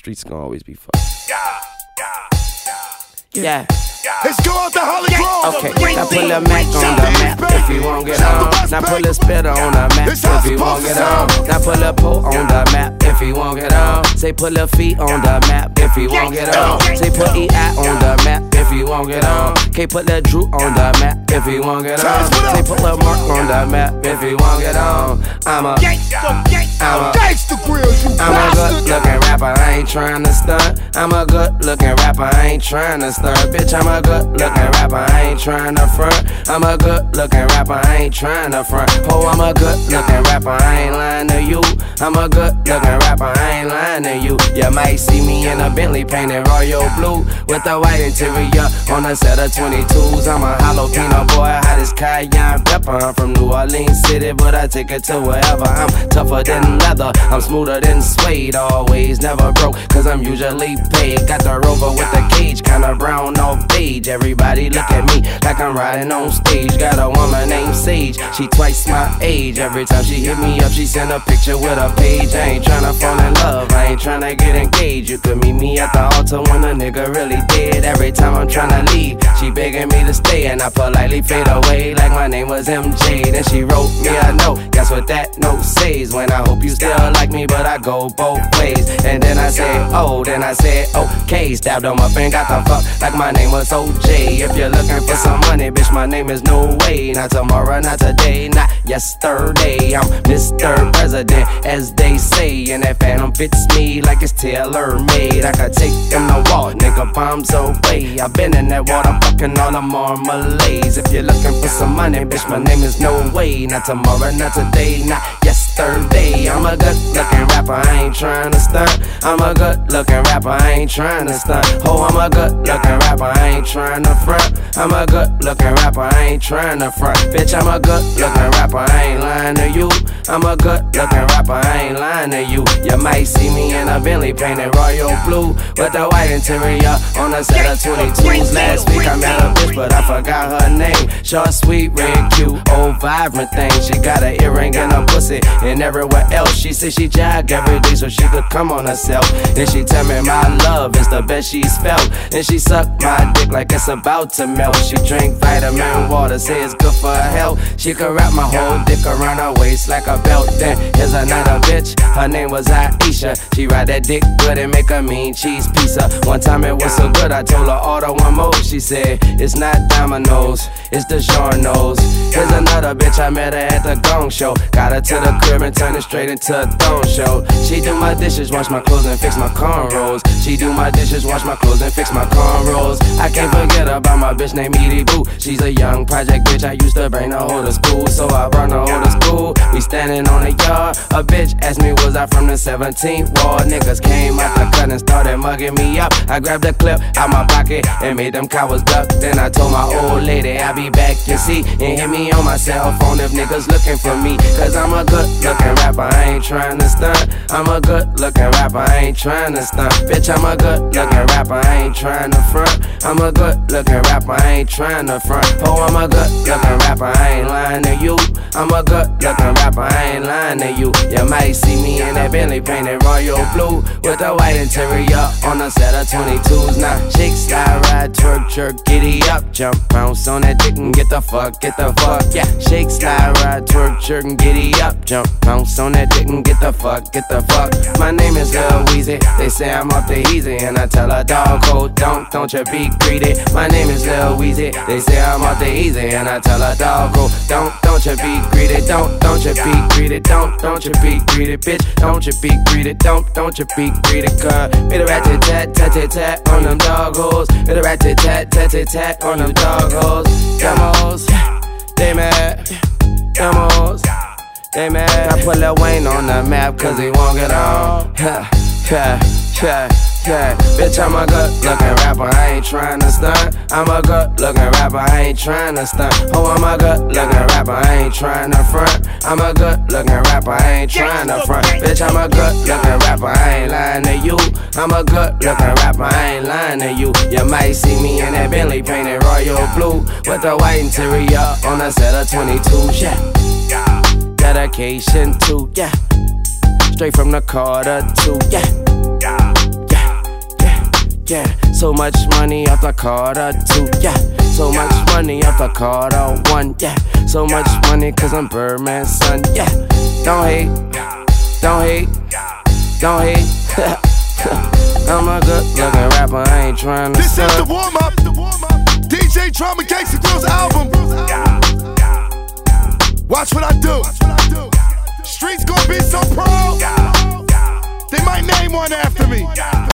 streets gonna always be fucked. Yeah. Let's go out the Holly Grove. Okay, now put a Mac on the map if you won't get on. Now put a spitter on the map if you won't get on. Now put a pole on the map if you won't get on. Say put a feet on the map if you won't get on. Say put EI on the map if you won't get on. Can't put that Drew on the map if you won't get on. Say put a Mark on the map if you won't get on. I'm a good looking rapper, I ain't trying to stunt. I'm a good looking rapper, I ain't trying to stunt. Bitch, I'm a good looking rapper, I ain't trying to front. I'm a good looking rapper, I ain't trying to front. Oh, I'm a good looking rapper, I ain't lying to you. I'm a good looking rapper, I ain't lying to you. You might see me in a Bentley painted royal blue with a white interior on a set of 22s. I'm a jalapeno boy, hot as cayenne pepper. I'm from New Orleans City, but I take it to wherever. I'm tougher than leather, I'm smoother than suede. Always never broke, cause I'm usually paid. Got the Rover with the cage, kinda brown off beige. Everybody look at me like I'm riding on stage. Got a woman named Sage, she twice my age. Every time she hit me up, she send a picture with a page. I ain't tryna fall in love, I ain't tryna get engaged. You could meet me at the altar when a nigga really dead. Every time I'm tryna leave, she begging me to stay, and I politely fade away like my name was MJ. Then she wrote me a note, guess what that note says? When I hope you still like me, but I go both ways. And then I said, oh, then I said, okay. Stabbed him up and got the fuck like my name was OJ. If you're looking for some money, bitch, my name is no way. Not tomorrow, not today, not yesterday. I'm Mr. President, as they say, and that phantom fits me like it's tailor-made. I could take them to war, nigga, bombs away. I been in that water, fucking all the marmalades. If you're looking for some money, bitch, my name is no way. Not tomorrow, not today, not yesterday. I'm a good looking rapper, I ain't trying to stunt. I'm a good looking rapper, I ain't trying to stunt. Oh, I'm a good looking rapper, I ain't trying to front. I'm a good looking rapper, I ain't trying to front. Bitch, I'm a good looking rapper, I ain't lying to you. I'm a good looking rapper, I ain't lying to you. You might see me in a Bentley painted royal blue with a white interior on a set of 22s. Last week I met a bitch, but I forgot her name. Short, sweet, red, cute, old vibrant thing. She got an earring and a pussy and everywhere else. She said she jog every day so she could come on herself. And she tell me my love is the best she's felt. And she suck my dick like it's about to melt. She drink vitamin water, say it's good for her health. She could wrap my whole dick around her waist like a belt. Then here's another bitch, her name was Aisha. She ride that dick good and make a mean cheese pizza. One time it was so good I told her order one more. She said it's not Domino's, it's the Giorno's. Here's another bitch, I met her at the Gong Show. Got her to the crib and turned it straight into a thong show. She do my dishes, wash my clothes and fix my cornrows. She do my dishes, wash my clothes and fix my cornrows. I can't forget about my bitch named Edie Boo. She's a young project bitch, I used to bring her whole to school. So I brought her whole to school. We standing on the yard. A bitch asked me was I from the 17th ward. Niggas came out the cut and started mugging me up. I grabbed the clip out my pocket and made them cowards duck. Then I told my old lady I'll be back, you see. And hit me on my cell phone if niggas looking for me. Cause I'm a good looking rapper, I ain't trying to stunt. I'm a good looking rapper, I ain't trying to stunt. Bitch, I'm a good looking rapper, I ain't trying to front. I'm a good looking rapper, I ain't trying to front. Oh, I'm a good looking rapper, I ain't lying to you. I'm a good looking rapper, I ain't lying to you. You might see me in that Bentley painted royal blue with a white interior on a set of 22s. Now shake, slide, ride, twerk, jerk, giddy up, jump, bounce on that dick and get the fuck, yeah. Shake, slide, ride, twerk, jerk, and giddy up, jump, bounce on that dick and get the fuck. My name is Lil Weezy, they say I'm up the easy, and I tell a dog, oh, don't you be greedy. My name is Lil Weezy, they say I'm up the easy, and I tell a dog, oh, don't you be greedy, don't you be greedy, don't you be greedy, bitch, don't you be greedy, don't you be greedy, cuz be the ratchet tat, tat, tat, tat on them dog hoes, be the ratchet tat, tat, tat, tat on them dog hoes. Demos, they mad, demos, they mad. I put Lil Wayne on the map cause he won't get on. Bitch, I'm a good looking rapper, I ain't trying to stunt. I'm a good looking rapper, I ain't trying to stunt. Oh, I'm a good looking rapper, I ain't trying to front. I'm a good looking rapper, I ain't trying to front. Bitch, I'm a good looking rapper, I ain't lying to you. I'm a good looking rapper, I ain't lying to you. You might see me in that Bentley painted royal blue with a white interior on a set of 22s, yeah. Dedication to, yeah. Straight from the Carter 2, yeah. yeah. So much money off the Carter 2, yeah. So much money off the Carter 1, yeah. So much money cause I'm Birdman's son, yeah. Don't hate, don't hate, don't hate. I'm a good looking rapper, I ain't trying to This is the warm up. DJ Drama Gangsta Grillz album. Watch what I do. Streets gonna be so proud. They might name one after me.